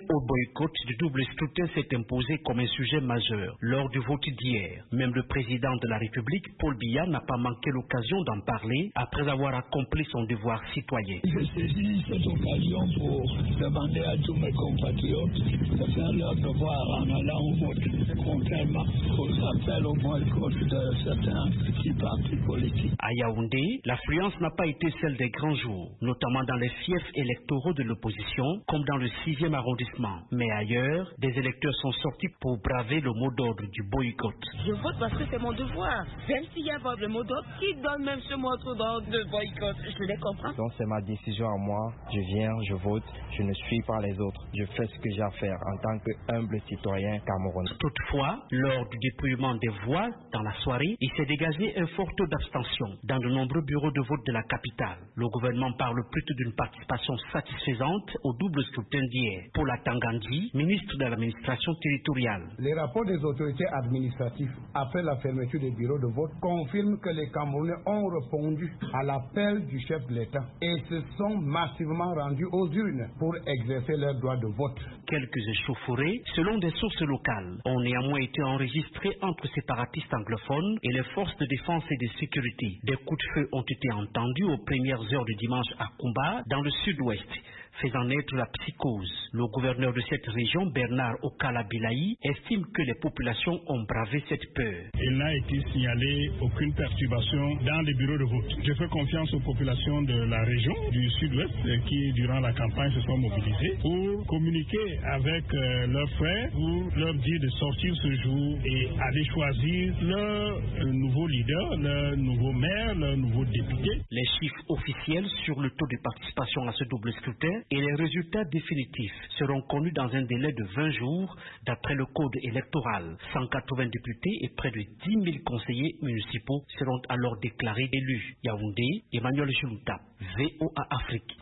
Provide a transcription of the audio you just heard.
au boycott du double scrutin s'est imposé comme un sujet majeur lors du vote d'hier. Même le président de la République, Paul Biya, n'a pas manqué l'occasion d'en parler après avoir accompli son devoir citoyen. Je saisis cette occasion pour demander à tous mes compatriotes de faire leur devoir en allant au vote, contrairement aux appels au boycott de certains petits partis politiques. À Yaoundé, l'affluence n'a pas été celle des grands jours, notamment dans les fiefs électoraux de l'opposition, comme dans le 6e arrondissement. Mais ailleurs, des électeurs sont sortis pour braver le mot d'ordre du boycott. Je vote parce que c'est mon devoir. Même s'il y a pas le mot d'ordre, qui donne même ce mot d'ordre de boycott? Je les comprends. Donc c'est ma décision à moi. Je viens, je vote, je ne suis pas les autres. Je fais ce que j'ai à faire en tant qu'humble citoyen camerounais. Toutefois, lors du dépouillement des voix dans la soirée, il s'est dégagé un fort taux d'abstention dans de nombreux bureaux de vote de la capitale. Le gouvernement parle plutôt d'une participation satisfaisante au double scrutin d'hier. Paul Atangandji, ministre de l'administration territoriale. Les rapports des autorités administratives après la fermeture des bureaux de vote confirment que les Camerounais ont répondu à l'appel du chef de l'État et se sont massivement rendus aux urnes pour exercer leur droit de vote. Quelques échauffourées, selon des sources locales, ont néanmoins été enregistrées entre séparatistes anglophones et les forces de défense et de sécurité. Des coups de feu ont été entendus aux premières heures du dimanche à Kumba, dans le sud-ouest, faisant naître la psychose. Le gouverneur de cette région, Bernard Okala-Bilaï, estime que les populations ont bravé cette peur. Il n'a été signalé aucune perturbation dans les bureaux de vote. Je fais confiance aux populations de la région du sud-ouest qui, durant la campagne, se sont mobilisées pour communiquer avec leurs frères, pour leur dire de sortir ce jour et aller choisir leur nouveau leader, leur nouveau maire, leur nouveau député. Les chiffres officiels sur le taux de participation à ce double scrutin et les résultats définitifs seront connus dans un délai de 20 jours d'après le code électoral. 180 députés et près de 10 000 conseillers municipaux seront alors déclarés élus. Yaoundé, Emmanuel Jouta, VOA Afrique.